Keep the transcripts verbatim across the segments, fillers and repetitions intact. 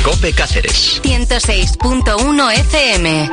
COPE Cáceres. ciento seis punto uno F M.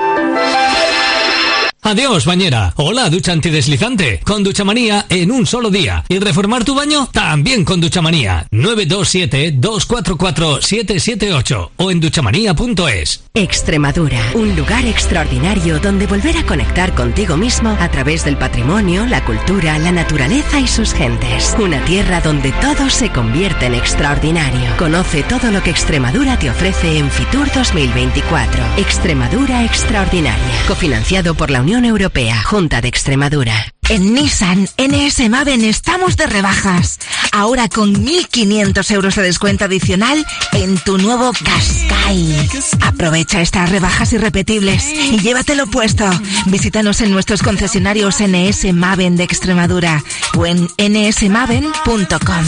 Adiós, bañera. Hola, ducha antideslizante. Con Duchamanía en un solo día. ¿Y reformar tu baño? También con Duchamanía. nueve dos siete, dos cuatro cuatro, siete siete ocho o en duchamanía punto es. Extremadura, un lugar extraordinario donde volver a conectar contigo mismo a través del patrimonio, la cultura, la naturaleza y sus gentes. Una tierra donde todo se convierte en extraordinario. Conoce todo lo que Extremadura te ofrece en Fitur dos mil veinticuatro. Extremadura Extraordinaria. Cofinanciado por la Unión Europea, Junta de Extremadura. En Nissan N S Maven estamos de rebajas. Ahora con mil quinientos euros de descuento adicional en tu nuevo Qashqai. Aprovecha estas rebajas irrepetibles y llévatelo puesto. Visítanos en nuestros concesionarios N S Maven de Extremadura o en n s maven punto com.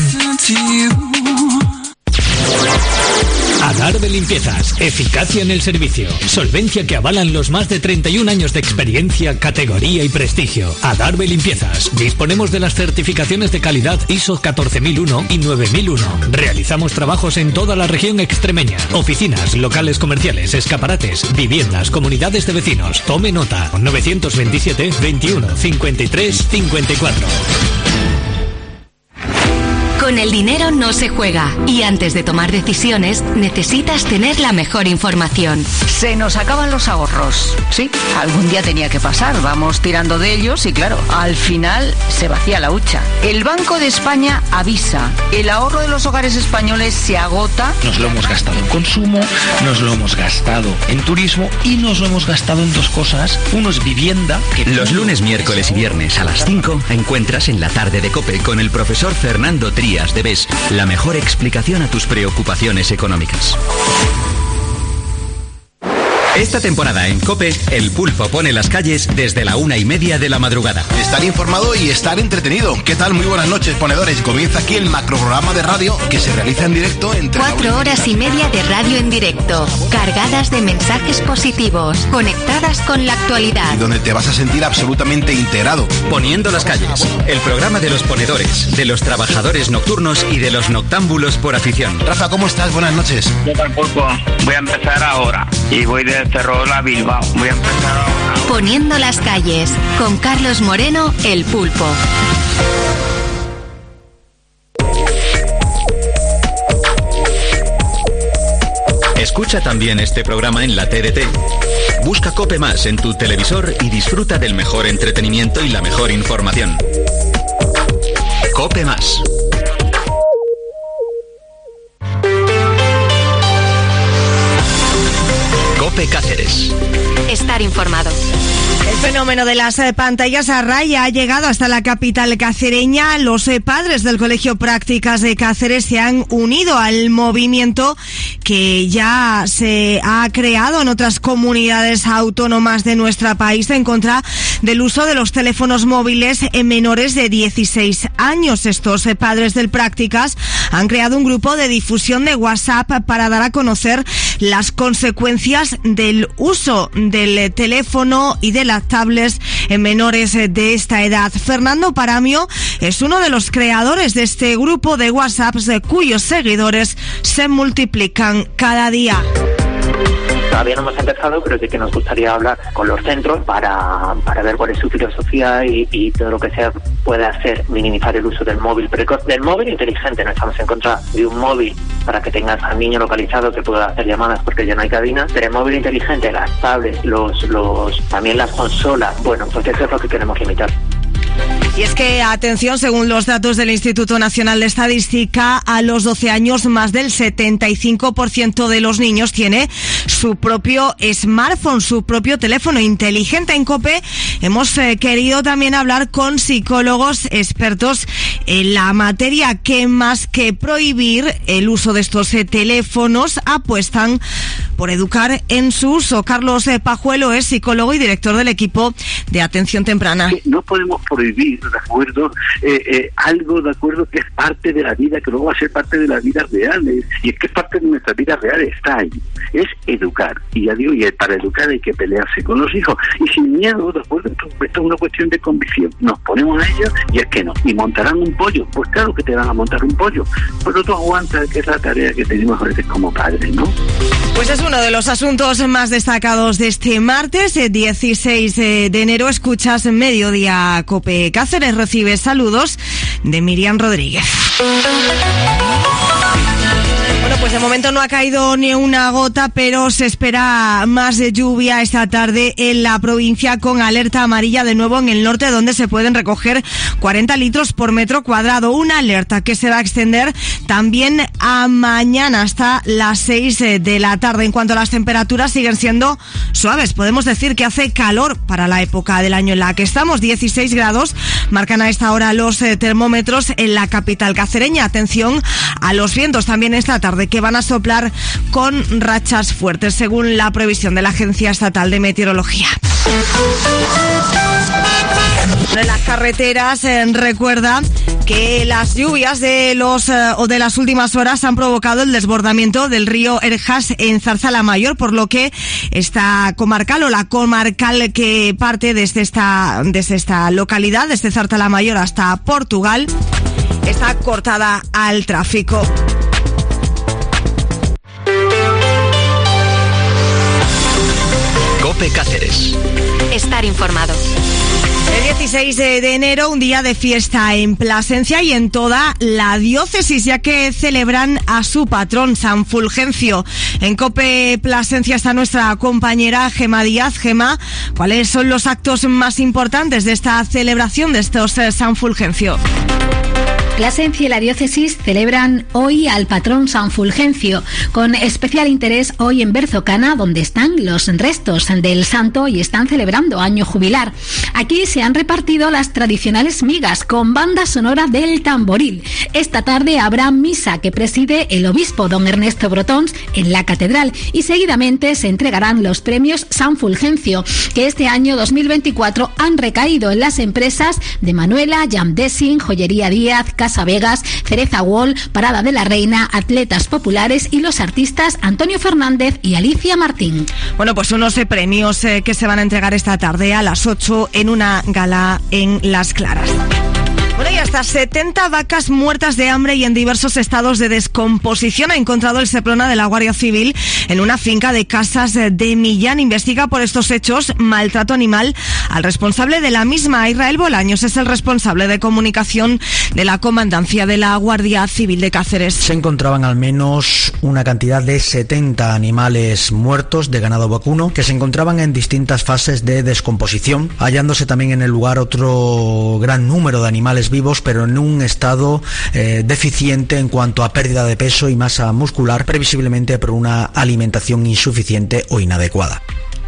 Adarve Limpiezas, eficacia en el servicio, solvencia que avalan los más de treinta y un años de experiencia, categoría y prestigio. Adarve Limpiezas, disponemos de las certificaciones de calidad I S O catorce mil uno y nueve mil uno. Realizamos trabajos en toda la región extremeña, oficinas, locales comerciales, escaparates, viviendas, comunidades de vecinos. Tome nota, novecientos veintisiete, veintiuno, cincuenta y tres, cincuenta y cuatro. Con el dinero no se juega y antes de tomar decisiones necesitas tener la mejor información. Se nos acaban los ahorros. Sí, algún día tenía que pasar. Vamos tirando de ellos y claro, al final se vacía la hucha. El Banco de España avisa. El ahorro de los hogares españoles se agota. Nos lo hemos gastado en consumo, nos lo hemos gastado en turismo y nos lo hemos gastado en dos cosas. Uno es vivienda. Que... Los lunes, miércoles y viernes a las cinco encuentras en la tarde de COPE con el profesor Fernando Trías de B E S la mejor explicación a tus preocupaciones económicas. Esta temporada en COPE, el Pulpo pone las calles desde la una y media de la madrugada. Estar informado y estar entretenido. ¿Qué tal? Muy buenas noches, ponedores. Comienza aquí el macroprograma de radio que se realiza en directo entre... Cuatro horas y media de radio en directo, cargadas de mensajes positivos, conectadas con la actualidad. Y donde te vas a sentir absolutamente integrado. Poniendo las calles, el programa de los ponedores, de los trabajadores nocturnos y de los noctámbulos por afición. Rafa, ¿cómo estás? Buenas noches. ¿Qué tal, Pulpo? Voy a empezar ahora y voy de Ferrol a Bilbao. Voy a empezar ahora. Poniendo las calles, con Carlos Moreno, el Pulpo. Escucha también este programa en la T D T. Busca COPE Más en tu televisor y disfruta del mejor entretenimiento y la mejor información. COPE Más. COPE Cáceres. Estar informado. El fenómeno de las eh, pantallas a raya ha llegado hasta la capital cacereña. Los eh, padres del Colegio Prácticas de Cáceres se han unido al movimiento que ya se ha creado en otras comunidades autónomas de nuestro país en contra del uso de los teléfonos móviles en menores de dieciséis años. Estos eh, padres del Prácticas han creado un grupo de difusión de WhatsApp para dar a conocer las consecuencias del uso del eh, teléfono y de las tablets en menores de esta edad. Fernando Paramio es uno de los creadores de este grupo de WhatsApp cuyos seguidores se multiplican cada día. Todavía no hemos empezado, pero sí que nos gustaría hablar con los centros para, para ver cuál es su filosofía y, y todo lo que se puede hacer, minimizar el uso del móvil precoz, del móvil inteligente. No estamos en contra de un móvil para que tengas al niño localizado que pueda hacer llamadas porque ya no hay cabina, pero el móvil inteligente, las tablets, los, los, también las consolas, bueno, pues eso es lo que queremos limitar. Y es que, atención, según los datos del Instituto Nacional de Estadística, a los doce años más del setenta y cinco por ciento de los niños tiene su propio smartphone, su propio teléfono inteligente. En COPE hemos eh, querido también hablar con psicólogos expertos en la materia que más que prohibir el uso de estos eh, teléfonos apuestan por educar en su uso. Carlos Pajuelo es psicólogo y director del equipo de atención temprana. No podemos prohibir, ¿de acuerdo? Eh, eh, algo, ¿de acuerdo?, que es parte de la vida, que luego va a ser parte de la vida real. Y es que es parte de nuestra vida real, está ahí. Es educar. Y ya digo, y para educar hay que pelearse con los hijos. Y sin miedo, ¿de acuerdo? Esto, esto es una cuestión de convicción. Nos ponemos a ellos y es que no. ¿Y montarán un pollo? Pues claro que te van a montar un pollo. Pero tú aguantas, que es la tarea que tenemos a veces como padres, ¿no? Pues es uno de los asuntos más destacados de este martes, dieciséis de enero. Escuchas Mediodía Cope Cáceres. Recibes saludos de Miriam Rodríguez. Bueno, pues de momento no ha caído ni una gota, pero se espera más de lluvia esta tarde en la provincia, con alerta amarilla de nuevo en el norte, donde se pueden recoger cuarenta litros por metro cuadrado. Una alerta que se va a extender también a mañana hasta las seis de la tarde. En cuanto a las temperaturas, siguen siendo suaves. Podemos decir que hace calor para la época del año en la que estamos. dieciséis grados marcan a esta hora los eh, termómetros en la capital cacereña. Atención a los vientos también esta tarde, que van a soplar con rachas fuertes, según la previsión de la Agencia Estatal de Meteorología. En las carreteras, eh, recuerda que las lluvias de los eh, o de las últimas horas han provocado el desbordamiento del río Erjas en Zarzalamayor, por lo que esta comarcal o la comarcal que parte desde esta desde esta localidad, desde Zarzalamayor hasta Portugal, está cortada al tráfico. Cope Cáceres. Estar informado. El dieciséis de enero, un día de fiesta en Plasencia y en toda la diócesis, ya que celebran a su patrón, San Fulgencio. En Cope Plasencia está nuestra compañera Gema Díaz. Gema, ¿cuáles son los actos más importantes de esta celebración de estos eh, San Fulgencio? Plasencia y la diócesis celebran hoy al patrón San Fulgencio, con especial interés hoy en Berzocana, donde están los restos del santo y están celebrando año jubilar. Aquí se han repartido las tradicionales migas con banda sonora del tamboril. Esta tarde habrá misa que preside el obispo don Ernesto Brotons en la catedral, y seguidamente se entregarán los premios San Fulgencio, que este año dos mil veinticuatro han recaído en las empresas de Manuela, Jam Dessing, Joyería Díaz, Casa Vegas, Cereza Wall, Parada de la Reina, Atletas Populares y los artistas Antonio Fernández y Alicia Martín. Bueno, pues unos eh, premios eh, que se van a entregar esta tarde a las ocho en una gala en Las Claras. Bueno, y hasta setenta vacas muertas de hambre y en diversos estados de descomposición ha encontrado el Seprona de la Guardia Civil en una finca de Casas de Millán. Investiga por estos hechos maltrato animal al responsable de la misma. Israel Bolaños es el responsable de comunicación de la Comandancia de la Guardia Civil de Cáceres. Se encontraban al menos una cantidad de setenta animales muertos de ganado vacuno que se encontraban en distintas fases de descomposición, hallándose también en el lugar otro gran número de animales vivos, pero en un estado eh, deficiente en cuanto a pérdida de peso y masa muscular, previsiblemente por una alimentación insuficiente o inadecuada.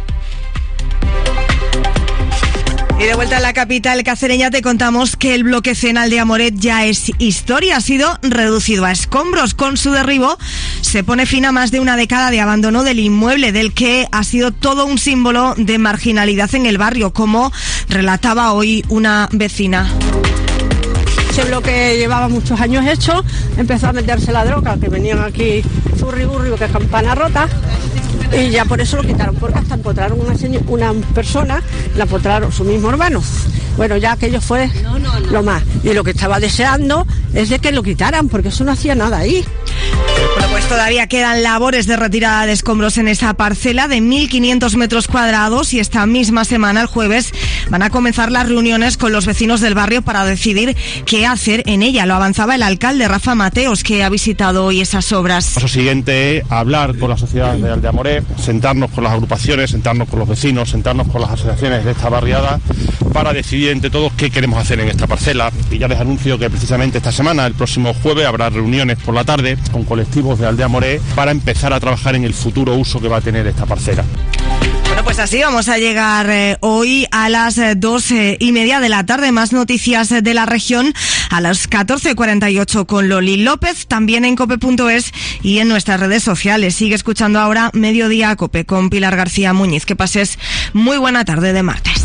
Y de vuelta a la capital cacereña te contamos que el bloque C en Aldea Moret ya es historia, ha sido reducido a escombros. Con su derribo se pone fin a más de una década de abandono del inmueble, del que ha sido todo un símbolo de marginalidad en el barrio, como relataba hoy una vecina. Ese bloque llevaba muchos años hecho, empezó a meterse la droga, que venían aquí zurri burri, que es campana rota, y ya por eso lo quitaron, porque hasta encontraron una, señora, una persona, la encontraron su mismo hermano. Bueno, ya aquello fue no, no, no. lo más. Y lo que estaba deseando es de que lo quitaran, porque eso no hacía nada ahí. Bueno, pues todavía quedan labores de retirada de escombros en esa parcela de mil quinientos metros cuadrados, y esta misma semana, el jueves, van a comenzar las reuniones con los vecinos del barrio para decidir qué hacer en ella. Lo avanzaba el alcalde Rafa Mateos, que ha visitado hoy esas obras. El paso siguiente es hablar con la sociedad de Aldea Moret, sentarnos con las agrupaciones, sentarnos con los vecinos, sentarnos con las asociaciones de esta barriada para decidir entre todos qué queremos hacer en esta parcela. Y ya les anuncio que precisamente esta semana, el próximo jueves, habrá reuniones por la tarde con colectivos de Aldea Moret para empezar a trabajar en el futuro uso que va a tener esta parcela. Bueno, pues así vamos a llegar eh, hoy a las eh, doce y media de la tarde. Más noticias eh, de la región a las catorce cuarenta y ocho con Loli López, también en cope punto es y en nuestras redes sociales. Sigue escuchando ahora Mediodía Cope con Pilar García Muñiz. Que pases muy buena tarde de martes.